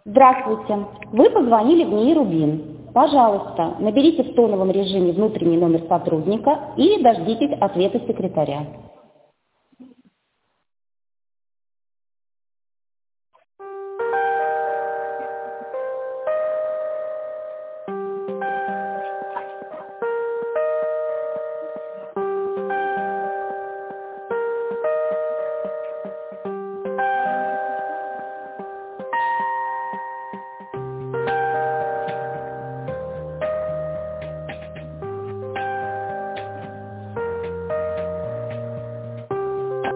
Здравствуйте. Вы позвонили в НИИ «Рубин». Пожалуйста, наберите в тоновом режиме внутренний номер сотрудника и дождитесь ответа секретаря.